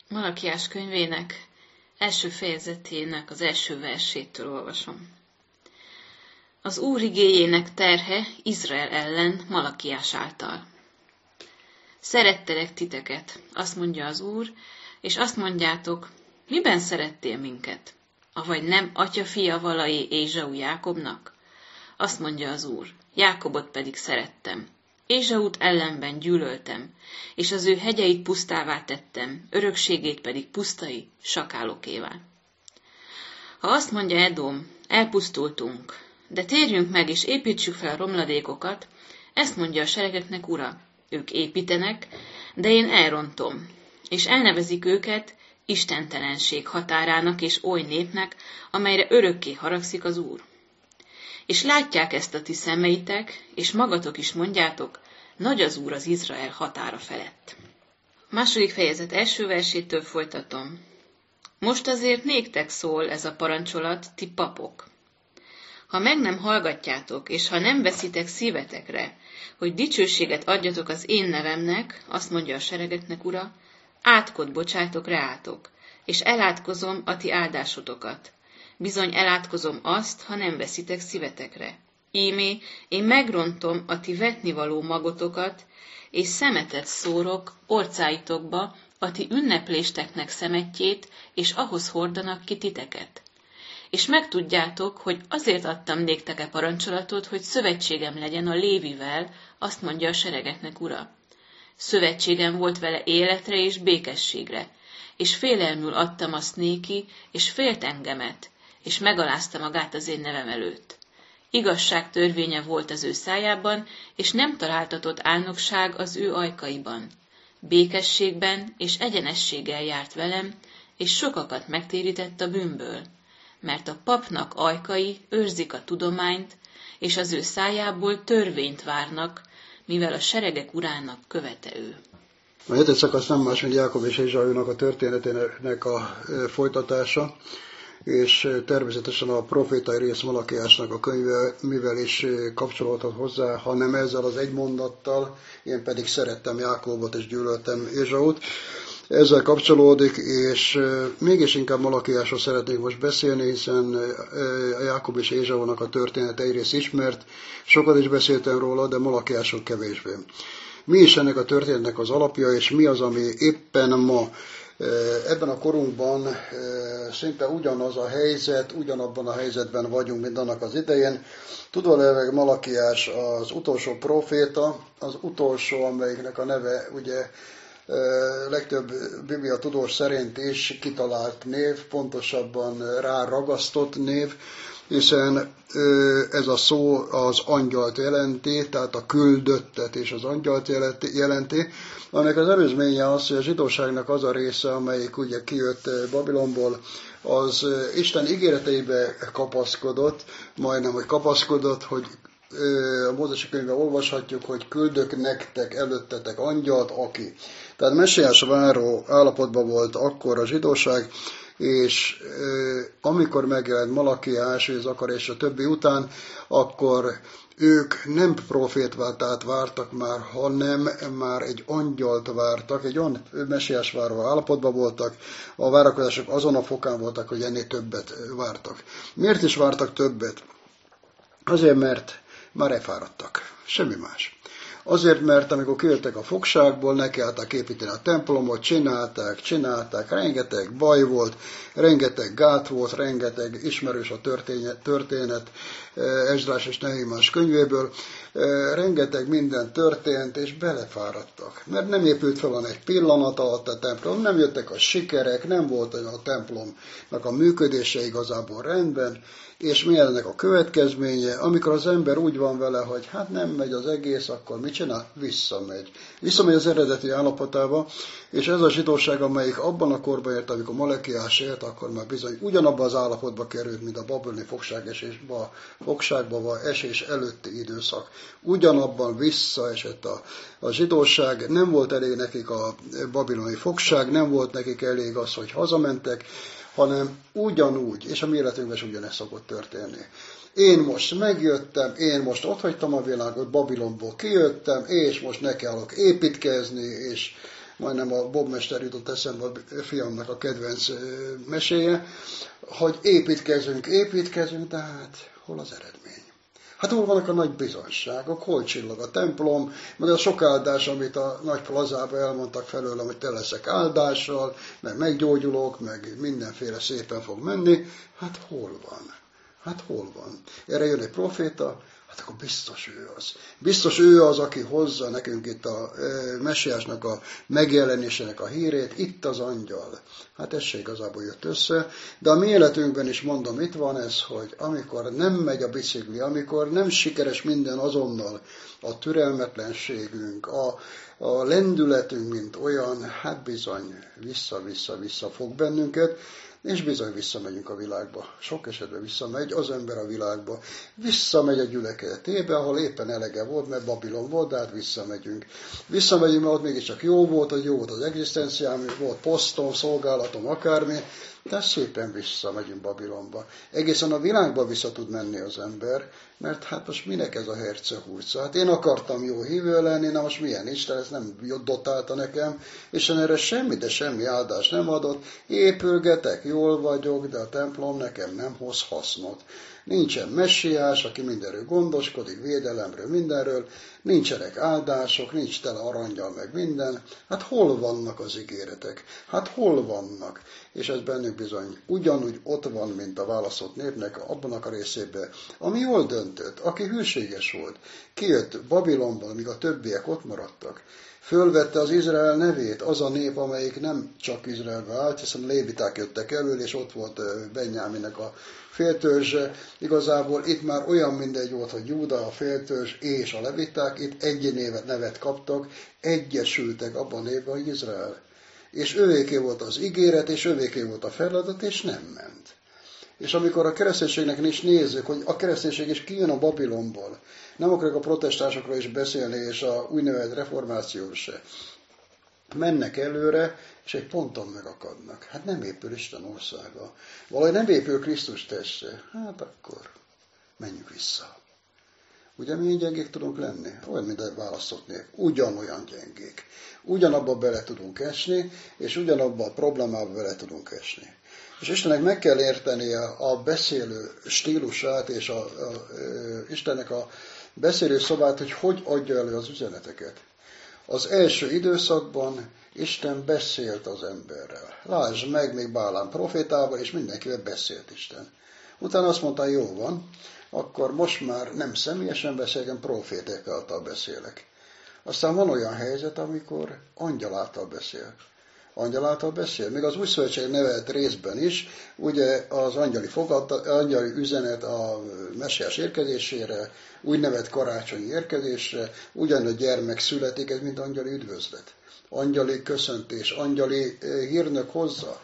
Malakiás könyvének első fejezetének az első versétől olvasom. Az Úr igéjének terhe Izrael ellen Malakiás által. Szerettelek titeket, azt mondja az Úr, és azt mondjátok, miben szerettél minket? Avagy nem atya fia valai Ézsau Jákobnak? Azt mondja az Úr, Jákobot pedig szerettem. Ézsaut ellenben gyűlöltem, és az ő hegyeit pusztává tettem, örökségét pedig pusztai sakálokévá. Ha azt mondja Edom, elpusztultunk, de térjünk meg és építsük fel a romladékokat, ezt mondja a seregeknek Ura, ők építenek, de én elrontom, és elnevezik őket istentelenség határának és oly népnek, amelyre örökké haragszik az Úr. És látják ezt a ti szemeitek, és magatok is mondjátok, nagy az Úr az Izrael határa felett. A második fejezet első versétől folytatom. Most azért néktek szól ez a parancsolat, ti papok. Ha meg nem hallgatjátok, és ha nem veszitek szívetekre, hogy dicsőséget adjatok az én nevemnek, azt mondja a seregeknek Ura, átkot bocsájtok reátok, és elátkozom a ti áldásotokat. Bizony elátkozom azt, ha nem veszitek szívetekre. Ímé, én megrontom a ti vetnivaló magotokat, és szemetet szórok orcáitokba a ti ünneplésteknek szemetjét, és ahhoz hordanak ki titeket. És megtudjátok, hogy azért adtam néktek parancsolatot, hogy szövetségem legyen a Lévivel, azt mondja a seregeknek Ura. Szövetségem volt vele életre és békességre, és félelmül adtam azt néki, és félt engemet, és megalázta magát az én nevem előtt. Igazság törvénye volt az ő szájában, és nem találtatott álnokság az ő ajkaiban. Békességben és egyenességgel járt velem, és sokakat megtérített a bűnből, mert a papnak ajkai őrzik a tudományt, és az ő szájából törvényt várnak, mivel a seregek urának követe ő. A 7. szakasz nem más, mint Jákob és Ézsaunak a történetének a folytatása, és természetesen a profétai rész Malakiásnak a könyve, mivel is kapcsolódhat hozzá, hanem ezzel az egy mondattal, én pedig szerettem Jákobot és gyűlöltem Ézsaut. Ezzel kapcsolódik, és mégis inkább Malakiásról szeretnék most beszélni, hiszen a Jákob és Ézsaunak a történet egyrészt ismert, sokat is beszéltem róla, de Malakiásról kevésbé. Mi is ennek a történetnek az alapja, és mi az, ami éppen ma ebben a korunkban szinte ugyanaz a helyzet, ugyanabban a helyzetben vagyunk, mint annak az idején. Tudva Malakiás az utolsó proféta, az utolsó, amelyiknek a neve ugye legtöbb Biblia tudós szerint is kitalált név, pontosabban ráragasztott név, hiszen ez a szó az angyalt jelenti, tehát a küldöttet és az angyalt jelenti, aminek az előzménye az, hogy a zsidóságnak az a része, amelyik ugye kijött Babilonból, az Isten ígéreteibe kapaszkodott, majdnem, hogy kapaszkodott, hogy a Mózesi könyvben olvashatjuk, hogy küldök nektek előttetek angyalt, aki. Tehát messiás váró állapotban volt akkor a zsidóság, és amikor megjelent Malakiás, és Zakar és a többi után, akkor ők nem profétváltát vártak már, hanem már egy angyalt vártak, egy olyan messiás váró állapotban voltak, a várakozások azon a fokán voltak, hogy ennél többet vártak. Miért is vártak többet? Azért, mert már elfáradtak. Semmi más. Azért, mert amikor kijöttek a fogságból, nekiálltak építeni a templomot, csinálták, rengeteg baj volt, rengeteg gát volt, rengeteg ismerős a történet Esdrás és Nehémás könyvéből, rengeteg minden történt, és belefáradtak. Mert nem épült fel egy pillanat alatt a templom, nem jöttek a sikerek, nem volt a templomnak a működése igazából rendben, és mi ennek a következménye, amikor az ember úgy van vele, hogy hát nem megy az egész, akkor mit csinál? Visszamegy. Visszamegy az eredeti állapotába, és ez a zsidóság, amelyik abban a korban ért, amikor Malakiás élt, akkor már bizony ugyanabban az állapotba került, mint a babiloni fogságba esés előtti időszak. Ugyanabban visszaesett a zsidóság, nem volt elég nekik a babiloni fogság, nem volt nekik elég az, hogy hazamentek, hanem ugyanúgy, és a mi életünkben is ugyanezt szokott történni. Én most megjöttem, én most otthagytam a világot, Babilonból kijöttem, és most nekiállok építkezni, és majdnem a Bob Mester jutott eszembe a fiamnak a kedvenc meséje, hogy építkezünk, de hát hol az eredmény? Hát hol vannak a nagy bizonyságok, hol csillag a templom, meg a sok áldás, amit a nagy plazába elmondtak felőlem, hogy te leszek áldással, meg meggyógyulok, meg mindenféle szépen fog menni. Hát hol van? Hát hol van? Erre jön egy proféta, hát akkor biztos ő az. Biztos ő az, aki hozza nekünk itt a messiásnak a megjelenésének a hírét, itt az angyal. Hát ez se igazából jött össze, de a mi életünkben is mondom, itt van ez, hogy amikor nem megy a bicikli, amikor nem sikeres minden azonnal, a türelmetlenségünk, a lendületünk, mint olyan, hát bizony vissza fog bennünket, és bizony visszamegyünk a világba. Sok esetben visszamegy az ember a világba. Visszamegy a gyülekezetébe, ahol éppen elege volt, mert Babilon volt, de hát visszamegyünk. Visszamegyünk, mert ott mégiscsak jó volt, hogy jó volt az egzisztenciám, volt posztom, szolgálatom, akármi, de szépen visszamegyünk Babilonba. Egészen a világba vissza tud menni az ember, mert hát most minek ez a hercehurca? Hát én akartam jó hívő lenni, na most milyen Isten, ezt nem dotálta nekem, és erre semmi, de semmi áldás nem adott. Épülgetek, jól vagyok, de a templom nekem nem hoz hasznot. Nincsen messiás, aki mindenről gondoskodik, védelemről, mindenről, nincsenek áldások, nincs tele arangyal meg minden. Hát hol vannak az ígéretek? Hát hol vannak? És ez bennünk bizony ugyanúgy ott van, mint a választott népnek abban a részében, ami jól döntött, aki hűséges volt. Kijött Babilonból, míg a többiek ott maradtak. Fölvette az Izrael nevét, az a nép, amelyik nem csak Izraelbe állt, hiszen a léviták jöttek elől, és ott volt Benjáminnek a féltörzse. Igazából itt már olyan mindegy volt, hogy Júda, a féltörzs és a leviták, itt egy nevet kaptak, egyesültek abban a névben, hogy Izrael. És ővéké volt az ígéret, és ővéké volt a feladat, és nem ment. És amikor a kereszténységnek is nézzük, hogy a kereszténység is kijön a Babilonból, nem akarok a protestánsokról is beszélni, és a úgynevezett reformációról se. Mennek előre, és egy ponton megakadnak. Hát nem épül Isten országa. Valahogy nem épül Krisztus teste. Hát akkor menjünk vissza. Ugye milyen gyengék tudunk lenni? Olyan, mint a választott nép. Ugyanolyan gyengék. Ugyanabba bele tudunk esni, és ugyanabba a problémába bele tudunk esni. És Istennek meg kell értenie a beszélő stílusát, és Istennek a beszélő szavát, hogy adja elő az üzeneteket. Az első időszakban Isten beszélt az emberrel. Lásd meg, még Bálám profétával, és mindenkivel beszélt Isten. Utána azt mondta, jó van, akkor most már nem személyesen beszélek, proféták által beszélek. Aztán van olyan helyzet, amikor angyal által beszél. Angyal által beszél. Még az új szövetség nevelt részben is, ugye az angyali üzenet a messiás érkezésére, úgynevezett karácsonyi érkezésre, ugyan a gyermek születik, ez mind angyali üdvözlet. Angyali köszöntés, angyali hírnök hozza.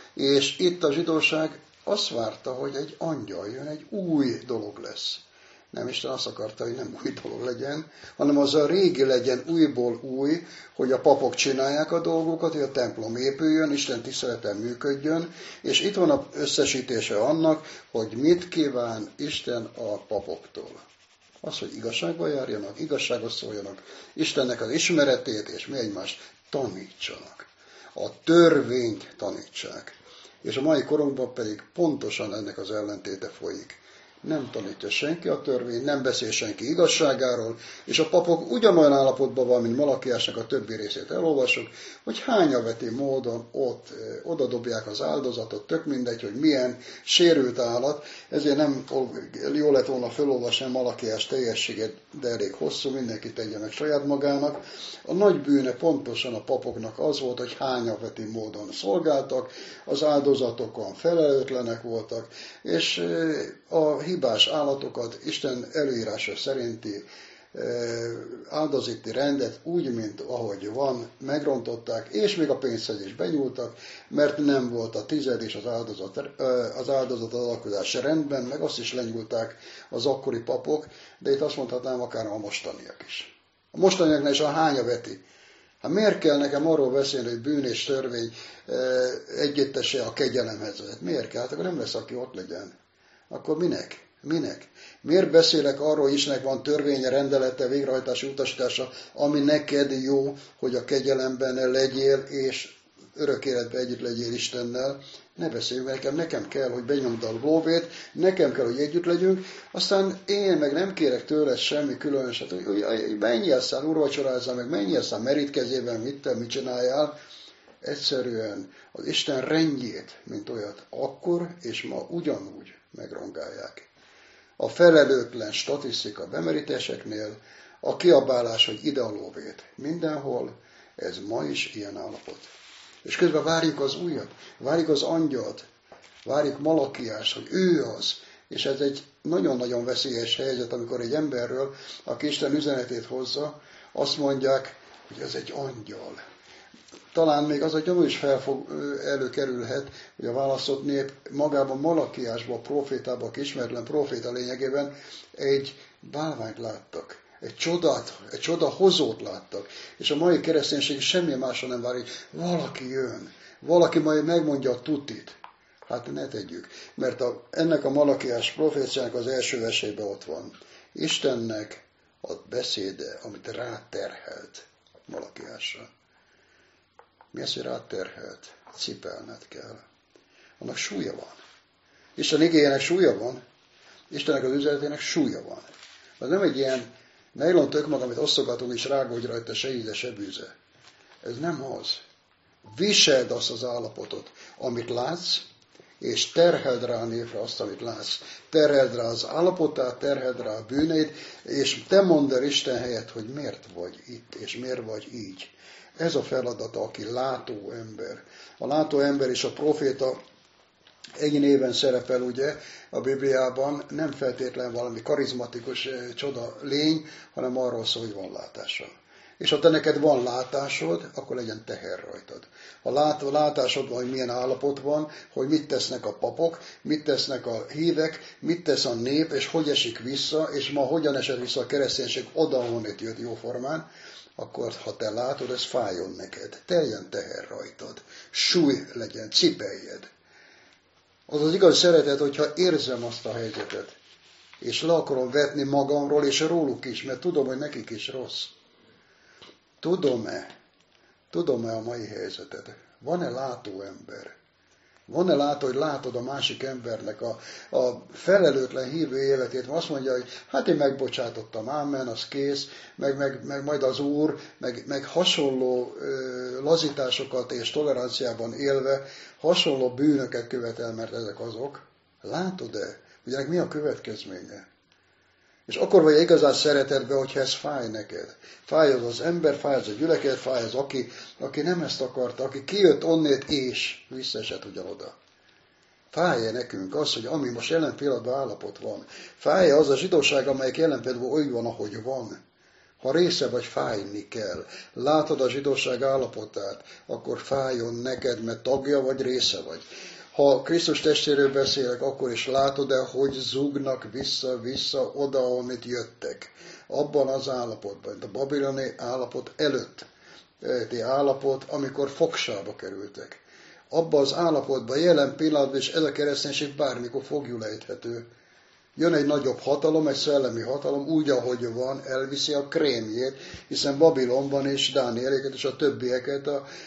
És itt a zsidóság azt várta, hogy egy angyal jön, egy új dolog lesz. Nem, Isten azt akarta, hogy nem új dolog legyen, hanem az a régi legyen újból új, hogy a papok csinálják a dolgokat, hogy a templom épüljön, Isten tiszteleten működjön, és itt van az összesítése annak, hogy mit kíván Isten a papoktól. Az, hogy igazságban járjanak, igazságos szóljanak, Istennek az ismeretét, és mi egymást tanítsanak. A törvényt tanítsák. És a mai korunkban pedig pontosan ennek az ellentéte folyik. Nem tanítja senki a törvényt, nem beszél senki igazságáról, és a papok ugyanolyan állapotban van, mint Malakiásnak a többi részét elolvasok, hogy hányaveti módon oda dobják az áldozatot, tök mindegy, hogy milyen sérült állat, ezért nem jó lett volna felolvasni Malakiás teljességet, de elég hosszú, mindenki tegye meg saját magának. A nagy bűne pontosan a papoknak az volt, hogy hányaveti módon szolgáltak, az áldozatokon felelőtlenek voltak, és a hibás állatokat Isten előírása szerinti áldozati rendet úgy, mint ahogy van, megrontották, és még a pénzhez is benyúltak, mert nem volt a tized és az áldozat alkalmazás rendben, meg azt is lenyúlták az akkori papok, de itt azt mondhatnám akár a mostaniak is. A mostaniaknál is a hánya veti. Hát miért kell nekem arról beszélni, hogy bűn és törvény együttese a kegyelemhez vezet? Miért kell? Hát akkor nem lesz, aki ott legyen. Akkor minek? Minek? Miért beszélek arról, hogy Istennek van törvénye, rendelete, végrehajtási utasítása, ami neked jó, hogy a kegyelemben legyél, és örök életben együtt legyél Istennel? Ne beszéljünk, nekem kell, hogy benyomd a lóvét, nekem kell, hogy együtt legyünk, aztán én meg nem kérek tőled semmi különöset, hogy menjél szám, úrvacsorázzál, meg menjél szám merítkezében, mit csináljál. Egyszerűen az Isten rendjét, mint olyat, akkor és ma ugyanúgy megrongálják. A felelőtlen statisztika bemerítéseknél, a kiabálás, hogy ide a lóvét. Mindenhol ez ma is ilyen állapot. És közben várjuk az újat, várjuk az angyalt, várjuk Malakiást, hogy ő az. És ez egy nagyon-nagyon veszélyes helyzet, amikor egy emberről, aki Isten üzenetét hozza, azt mondják, hogy ez egy angyal. Talán még az a gyanú is előkerülhet, hogy a választott nép magában Malakiásban, a profétában, aki ismeretlen proféta lényegében egy bálványt láttak. Egy csodahozót láttak. És a mai kereszténység semmi másra nem vár, hogy valaki jön. Valaki majd megmondja a tutit. Hát ne tegyük. Mert ennek a Malakiás proféciának az első versében ott van. Istennek a beszéde, amit ráterhelt Malakiásra. Mi az, hogy ráterhelt? Cipelned kell. Annak súlya van. Isten igéjének súlya van. Istennek az üzenetének súlya van. Ez nem egy ilyen nejlon tökmag, amit osztogatunk, és rágódj rajta se íze, se bűze. Ez nem az. Viseld azt az állapotot, amit látsz, és terheld rá a népre azt, amit látsz. Terheld rá az állapotát, terheld rá a bűneit, és te mondd el Isten helyett, hogy miért vagy itt, és miért vagy így. Ez a feladata, aki látó ember. A látó ember és a proféta egy néven szerepel ugye a Bibliában, nem feltétlen valami karizmatikus csoda lény, hanem arról szól, hogy van látása. És ha te neked van látásod, akkor legyen teher rajtad. Ha látásod van, hogy milyen állapot van, hogy mit tesznek a papok, mit tesznek a hívek, mit tesz a nép, és hogy esik vissza, és ma hogyan esett vissza a kereszténység oda, ahonnét jött jóformán, akkor ha te látod, ez fájjon neked. Teljen teher rajtad. Súly legyen, cipeljed. Az az igaz szeretet, hogyha érzem azt a helyzetet, és le akarom vetni magamról, és róluk is, mert tudom, hogy nekik is rossz. Tudom-e a mai helyzetet? Van-e látó ember? Van-e látó, hogy látod a másik embernek a felelőtlen hívő életét? Azt mondja, hogy hát én megbocsátottam, ámen, az kész, meg majd az Úr, meg hasonló lazításokat és toleranciában élve hasonló bűnöket követel, mert ezek azok. Látod-e? Ugye ennek mi a következménye? És akkor vagy igazán szeretetben, hogyha ez fáj neked. Fáj az ember, fáj az a gyülekezet, fáj az, aki nem ezt akarta, aki kijött onnét és visszaesett ugyanoda. Fáj-e nekünk az, hogy ami most jelen pillanatban állapot van? Fáj-e az a zsidóság, amelyik jelen pillanatban úgy van, ahogy van? Ha része vagy, fájni kell. Látod a zsidóság állapotát, akkor fájjon neked, mert tagja vagy, része vagy. Ha Krisztus testéről beszélek, akkor is látod-e, hogy zúgnak vissza oda, ahonnét jöttek. Abban az állapotban, a babiloni állapot előtti állapot, amikor fogságba kerültek. Abban az állapotban jelen pillanatban, és ez a kereszténység bármikor fogjul ejthető. Jön egy nagyobb hatalom, egy szellemi hatalom, úgy, ahogy van, elviszi a krémjét, hiszen Babilonban és Dánieléket és a többieket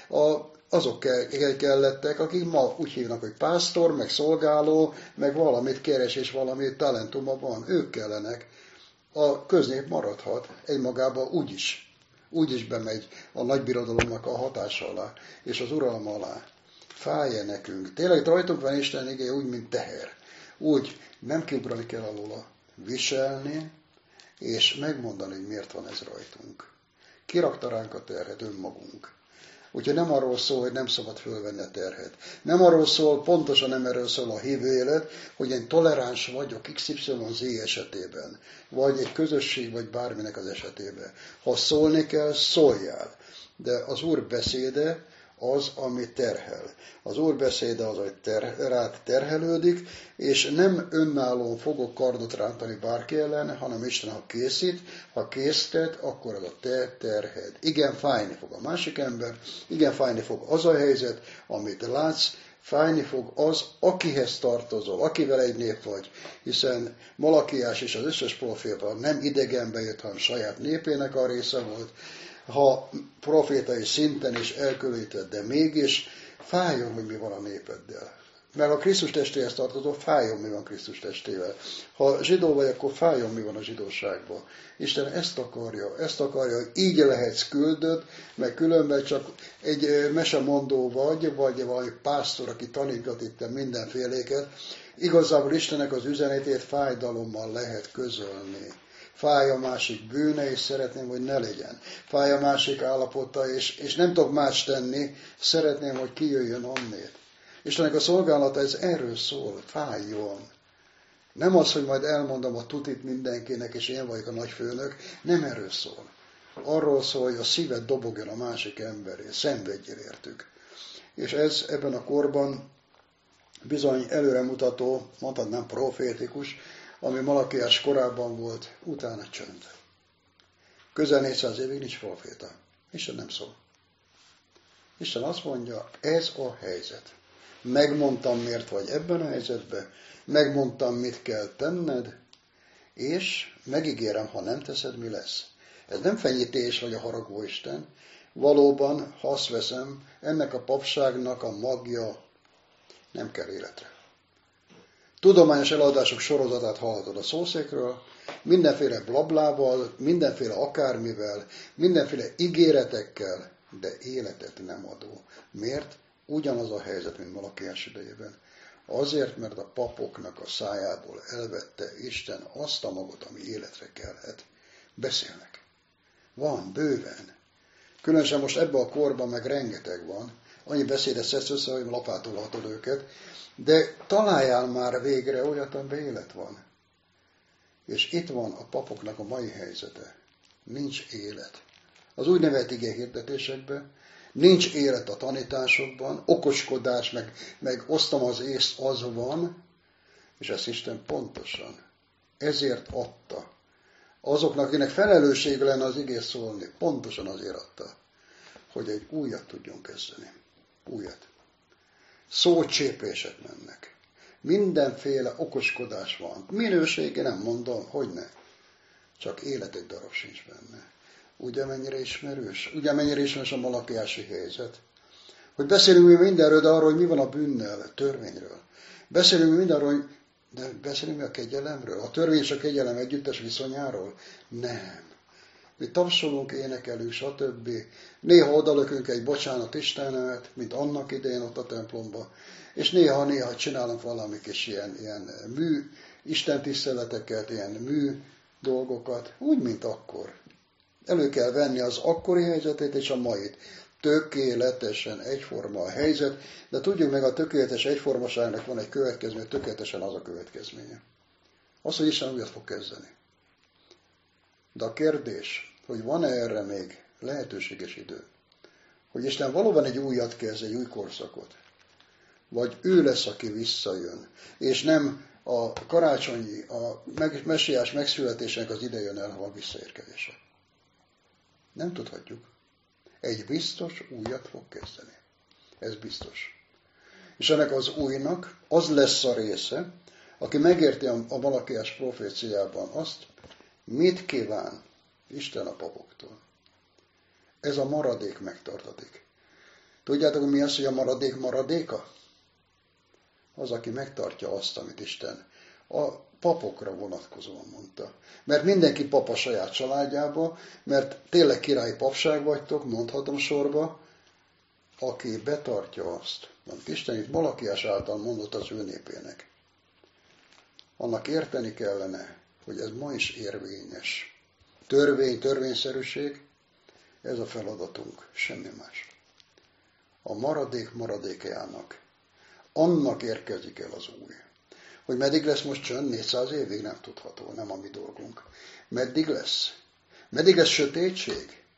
azok kellettek, akik ma úgy hívnak, hogy pásztor, meg szolgáló, meg valamit keres és valami talentuma van. Ők kellenek. A köznép maradhat egymagában úgyis bemegy a nagybirodalomnak a hatása alá, és az uralma alá. Fáj-e nekünk? Tényleg rajtunk van Isten igéje úgy, mint teher. Úgy nem kiugrani kell alóla, viselni, és megmondani, hogy miért van ez rajtunk. Kirakta ránk a terhet, önmagunk. Úgyhogy nem arról szól, hogy nem szabad fölvenni a terhet. Nem arról szól, pontosan nem erről szól a hívő élet, hogy én toleráns vagyok XYZ esetében, vagy egy közösség, vagy bárminek az esetében. Ha szólni kell, szóljál. De az Úr beszéde, az, ami terhel. Az Úr beszéde az, hogy rád terhelődik, és nem önállóan fogok kardot rántani bárki ellen, hanem Isten, ha készít, ha késztet, akkor az a te terhed. Igen, fájni fog a másik ember, igen, fájni fog az a helyzet, amit látsz, fájni fog az, akihez tartozol, akivel egy nép vagy, hiszen Malakiás és az összes proféta nem idegenbe jött, hanem saját népének a része volt, ha profétai szinten is elkülönített, de mégis fájjon, hogy mi van a népeddel. Mert ha Krisztus testéhez tartozol, fájjon, mi van Krisztus testével. Ha zsidó vagy, akkor fájjon, mi van a zsidóságban. Isten ezt akarja, hogy így lehetsz küldött, mert különben csak egy mesemondó vagy valami pásztor, aki tanítgat itt mindenféléket. Igazából Istennek az üzenetét fájdalommal lehet közölni. Fáj a másik bűne, és szeretném, hogy ne legyen. Fáj a másik állapota, és nem tudok más tenni, szeretném, hogy kijöjjön onnét. Istennek a szolgálata, ez erről szól, fájjon. Nem az, hogy majd elmondom a tutit mindenkinek, és én vagyok a nagyfőnök, nem erről szól. Arról szól, hogy a szíved dobogjon a másik emberé, szenvedjél értük. És ez ebben a korban bizony előremutató, mondhatnám profétikus, ami Malakiás korában volt, utána csönd. Közel 400 évig nincs proféta. Isten nem szól. Isten azt mondja, ez a helyzet. Megmondtam, miért vagy ebben a helyzetben, megmondtam, mit kell tenned, és megígérem, ha nem teszed, mi lesz. Ez nem fenyítés vagy a haragó Isten. Valóban, ha azt veszem, ennek a papságnak a magja nem kell életre. Tudományos eladások sorozatát hallhatod a szószékről, mindenféle blablával, mindenféle akármivel, mindenféle ígéretekkel, de életet nem adó. Miért? Ugyanaz a helyzet, mint Malakiás idejében. Azért, mert a papoknak a szájából elvette Isten azt a magot, ami életre kellhet. Beszélnek. Van, bőven. Különösen most ebben a korban meg rengeteg van. Annyi beszédet szedsz össze, hogy lapátolhatod őket. De találjál már végre olyat, amiben élet van. És itt van a papoknak a mai helyzete. Nincs élet. Az úgynevezett igéhirdetésekben, nincs élet a tanításokban, okoskodás, meg osztam az észt, az van, és ezt Isten pontosan ezért adta. Azoknak, akinek felelőssége lenne az igét szólni, pontosan azért adta, hogy egy újat tudjon kezdeni. Újat. Szócsépések mennek. Mindenféle okoskodás van. Minősége nem mondom, hogy ne. Csak élet egy darab sincs benne. Ugye mennyire ismerős? Ugye mennyire ismerős a malakiási helyzet? Hogy beszélünk mi mindenről, de arról, hogy mi van a bűnnel, törvényről. Beszélünk mi mindenről, de beszélünk mi a kegyelemről? A törvény és a kegyelem együttes viszonyáról? Nem. Mi tapsolunk, énekelünk, stb. Néha odalökünk egy bocsánat Istenet, mint annak idején ott a templomba, és néha csinálunk valami kis ilyen mű istentiszteleteket, ilyen mű dolgokat, úgy, mint akkor. Elő kell venni az akkori helyzetét és a mait. Tökéletesen egyforma a helyzet, de tudjuk meg, a tökéletes egyformaságnak van egy következménye, tökéletesen az a következménye. Az, hogy Isten újat fog kezdeni. De a kérdés, hogy van-e erre még lehetőséges idő, hogy Isten valóban egy újat kezd, egy új korszakot, vagy ő lesz, aki visszajön, és nem a karácsonyi, a messiás megszületésének az ide jön el, ha a visszaérkezése. Nem tudhatjuk. Egy biztos újat fog kezdeni. Ez biztos. És ennek az újnak az lesz a része, aki megérti a Malakiás proféciában azt, mit kíván Isten a papoktól. Ez a maradék megtartatik. Tudjátok, mi az, hogy a maradék maradéka? Az, aki megtartja azt, amit Isten a papokra vonatkozóan mondta. Mert mindenki pap a saját családjába, mert tényleg királyi papság vagytok, mondhatom sorba, aki betartja azt, amit Isten itt Malakiás által mondott az ő népének. Annak érteni kellene, hogy ez ma is érvényes. Törvényszerűség, ez a feladatunk, semmi más. A maradék maradékjának, annak érkezik el az új. Hogy meddig lesz most csönd, 400 évig nem tudható, nem a mi dolgunk. Meddig lesz? Meddig lesz sötétség?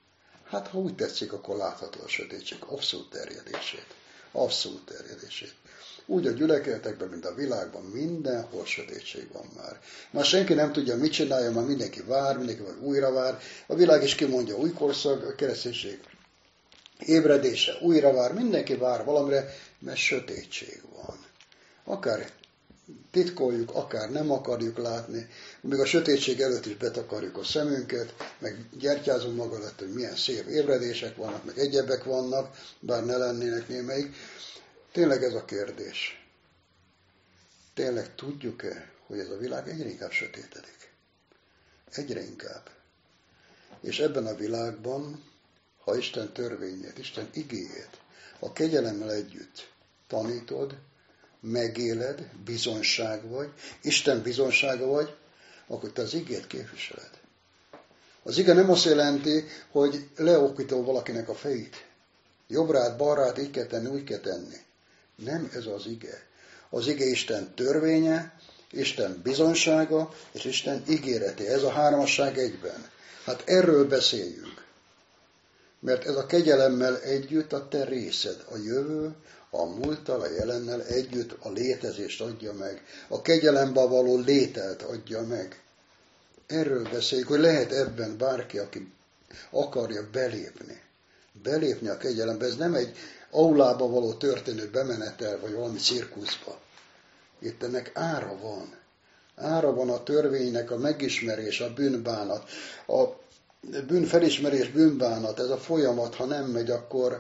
Hát, ha úgy tetszik, akkor látható a sötétség abszolút terjedését. Abszolút terjedését. Úgy a gyülekezetekben, mint a világban, mindenhol sötétség van már. Már senki nem tudja, mit csinálja, már mindenki vár, mindenki újra vár. A világ is kimondja új korszak, a kereszténység ébredése, újra vár, mindenki vár valamire, mert sötétség van. Akár titkoljuk, akár nem akarjuk látni, még a sötétség előtt is betakarjuk a szemünket, meg gyertyázunk maga előtt, hogy milyen szép ébredések vannak, meg egyebek vannak, bár ne lennének némelyik. Tényleg ez a kérdés. Tényleg tudjuk-e, hogy ez a világ egyre inkább sötétedik? Egyre inkább. És ebben a világban, ha Isten törvényét, Isten igéjét a kegyelemmel együtt tanítod, megéled, bizonság vagy, Isten bizonsága vagy, akkor te az igét képviseled. Az ige nem azt jelenti, hogy leokítol valakinek a fejét. Jobbrát, balrát, így kell tenni, úgy kell tenni. Nem ez az ige. Az ige Isten törvénye, Isten bizonsága és Isten ígérete. Ez a hármasság egyben. Hát erről beszéljünk. Mert ez a kegyelemmel együtt a te részed, a jövő, a múlttal, a jelennel együtt a létezést adja meg. A kegyelemben való lételt adja meg. Erről beszéljük, hogy lehet ebben bárki, aki akarja belépni. Belépni a kegyelembe. Ez nem egy aulába való történő bemenetel, vagy valami cirkuszba. Itt ennek ára van. Ára van a törvénynek a megismerés, a bűnbánat. A bűnfelismerés, bűnbánat, ez a folyamat, ha nem megy, akkor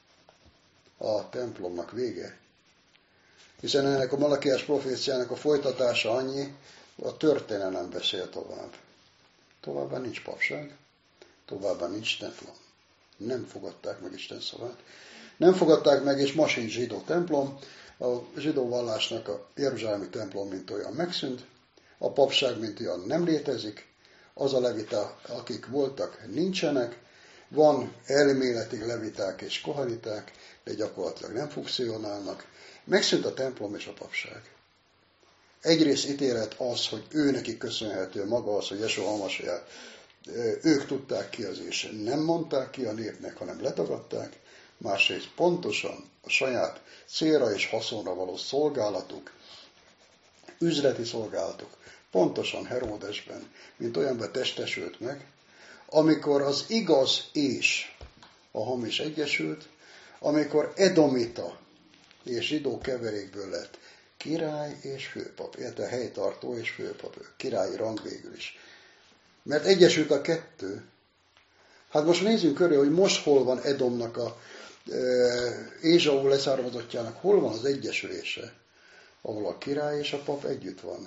a templomnak vége. Hiszen ennek a Malakiás proféciának a folytatása annyi, a történelem beszél tovább. Továbbá nincs papság, továbbá nincs templom. Nem fogadták meg Isten szavát. Nem fogadták meg, és ma sincs zsidó templom. A zsidó vallásnak a jeruzsálemi templom, mint olyan megszűnt. A papság, mint olyan nem létezik. Az a levita, akik voltak, nincsenek. Van elméleti leviták és kohaniták, de gyakorlatilag nem funkcionálnak. Megszűnt a templom és a papság. Egyrészt ítélet az, hogy ő neki köszönhető maga az, hogy Jesó Hamasját ők tudták ki az és nem mondták ki a népnek, hanem letagadták. Másrészt pontosan a saját célra és haszonra való szolgálatuk, üzleti szolgálatuk, pontosan Heródesben, mint olyanban testesült meg, amikor az igaz és a hamis egyesült, amikor edomita és zsidó keverékből lett király és főpap, illetve helytartó és főpap, királyi rang végül is. Mert egyesült a kettő. Hát most nézzünk körül, hogy most hol van Edomnak a Ézsau leszármazottjának, hol van az egyesülése, ahol a király és a pap együtt van.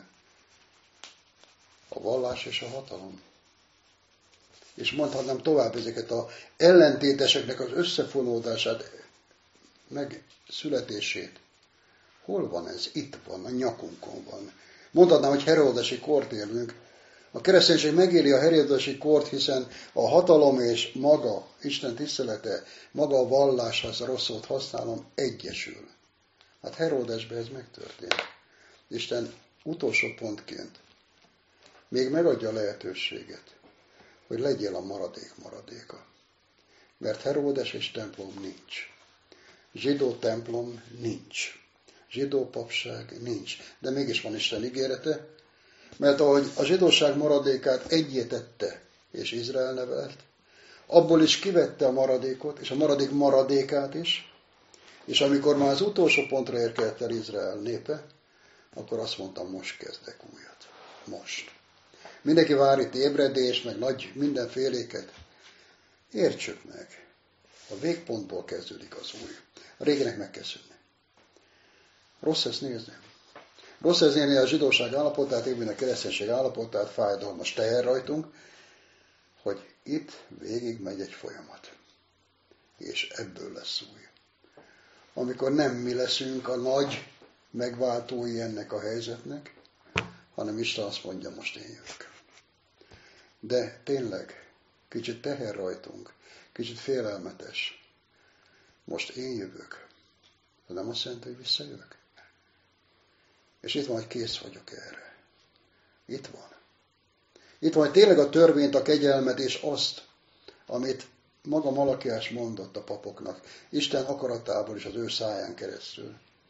A vallás és a hatalom. És mondhatnám tovább ezeket az ellentéteseknek az összefonódását, meg születését. Hol van ez? Itt van, a nyakunkon van. Mondhatnám, hogy heródesi kort élünk. A kereszténység megéli a heródesi kort, hiszen a hatalom és maga, Isten tisztelete, maga a valláshoz, a rossz szót használom, egyesül. Hát Heródesben ez megtörtént. Isten utolsó pontként még megadja a lehetőséget, hogy legyél a maradék maradéka. Mert Heródes és templom nincs. Zsidó templom nincs. Zsidó papság nincs. De mégis van Isten ígérete, mert ahogy a zsidóság maradékát egyé tette, és Izrael nevelt, abból is kivette a maradékot, és a maradék maradékát is, és amikor már az utolsó pontra érkezett el Izrael népe, akkor azt mondtam, most kezdek újat. Most. Mindenki vár itt ébredést, meg nagy mindenféléket. Értsük meg. A végpontból kezdődik az új. A réginek meg kell szűnni. Rossz ezt nézni. Rossz ez nézni a zsidóság állapotát, éppen a kereszténység állapotát, fájdalmas teher rajtunk, hogy itt végig megy egy folyamat. És ebből lesz új. Amikor nem mi leszünk a nagy megváltói ennek a helyzetnek, hanem Isten azt mondja, most én jövök. De tényleg, kicsit teher rajtunk, kicsit félelmetes. Most én jövök. De nem azt jelenti, hogy visszajövök. És itt van, hogy kész vagyok erre. Itt van. Itt van, hogy tényleg a törvényt, a kegyelmet és azt, amit maga Malakiás mondott a papoknak, Isten akaratából is az ő száján keresztül.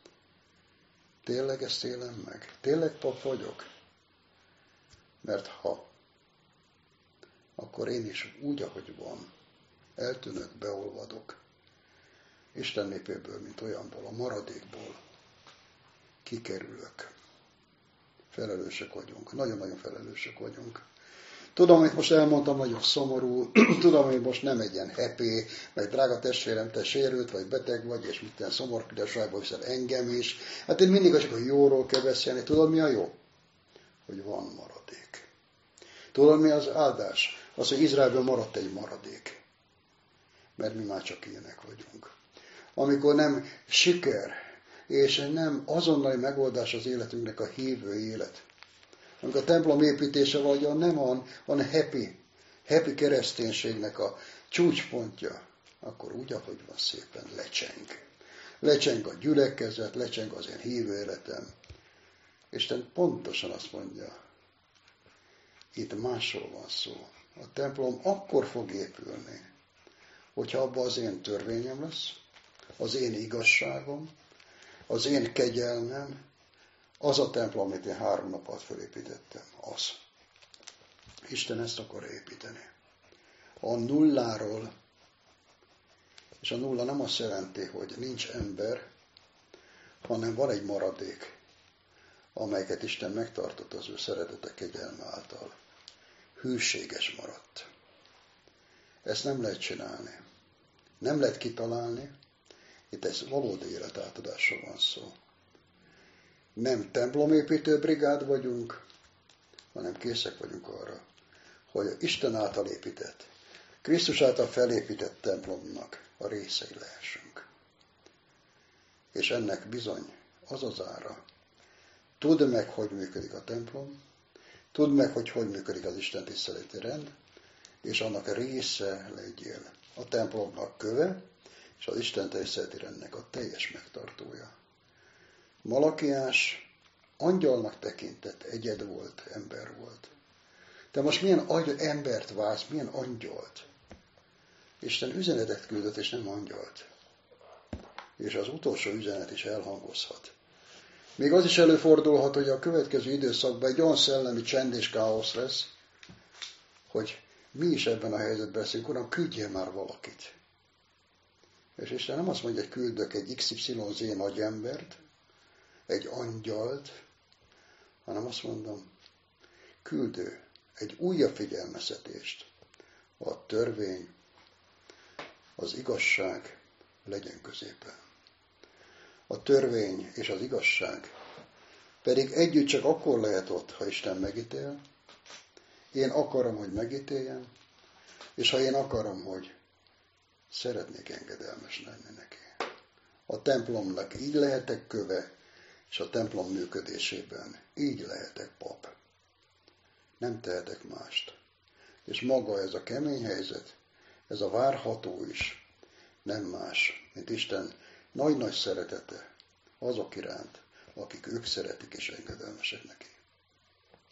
Tényleg ezt élem meg? Tényleg pap vagyok? Mert ha, akkor én is úgy, ahogy van, eltűnök, beolvadok. Isten népéből, mint olyanból, a maradékból kikerülök. Felelősek vagyunk, nagyon-nagyon felelősek vagyunk. Tudom, hogy most elmondtam, nagyon szomorú, tudom, hogy most nem egy ilyen happy, meg drága testvérem, te sérült, vagy beteg vagy, és mit szomorkodásságból viszed engem is. Hát én mindig csak a jóról kell beszélni. Tudod, mi a jó? Hogy van maradék. Tudod, mi az áldás? Az, hogy Izraelből maradt egy maradék. Mert mi már csak ilyenek vagyunk. Amikor nem siker, és nem azonnali megoldás az életünknek a hívő élet. Amikor a templom építése vagy nem van happy kereszténységnek a csúcspontja, akkor úgy, ahogy van, szépen lecseng. Lecseng a gyülekezet, lecseng az én hívő életem. Isten pontosan azt mondja, itt másról van szó. A templom akkor fog épülni, hogyha abban az én törvényem lesz, az én igazságom, az én kegyelmem, az a templom, amit én 3 nap alatt felépítettem, az. Isten ezt akar építeni. A nulláról, és a nulla nem azt jelenti, hogy nincs ember, hanem van egy maradék, amelyeket Isten megtartott az ő szeretete kegyelme által. Hűséges maradt. Ezt nem lehet csinálni. Nem lehet kitalálni. Itt ez valódi életátadásról van szó. Nem templomépítő brigád vagyunk, hanem készek vagyunk arra, hogy Isten által épített, Krisztus által felépített templomnak a részei lehessünk. És ennek bizony az az ára. Tudd meg, hogy működik a templom, tudd meg, hogy működik az Isten tiszteleti rend, és annak része legyél. A templomnak köve, és az Isten tiszteleti rendnek a teljes megtartója. Malakiás angyalnak tekintett, egyed volt, ember volt. Te most milyen embert vársz, milyen angyalt? Isten üzenetet küldött, és nem angyalt. És az utolsó üzenet is elhangozhat. Még az is előfordulhat, hogy a következő időszakban egy olyan szellemi csend és káosz lesz, hogy mi is ebben a helyzetben leszünk, Uram, küldjél már valakit. És Isten nem azt mondja, hogy küldök egy XYZ nagy embert, egy angyalt, hanem azt mondom, küldő egy újabb figyelmeztetést. A törvény, az igazság legyen középen. A törvény és az igazság pedig együtt csak akkor lehet ott, ha Isten megítél. Én akarom, hogy megítéljen, és ha én akarom, hogy szeretnék engedelmes lenni neki. A templomnak így lehetek köve, és a templom működésében így lehetek pap. Nem tehetek mást. És maga ez a kemény helyzet, ez a várható is, nem más, mint Isten nagy-nagy szeretete azok iránt, akik ők szeretik és engedelmesek neki.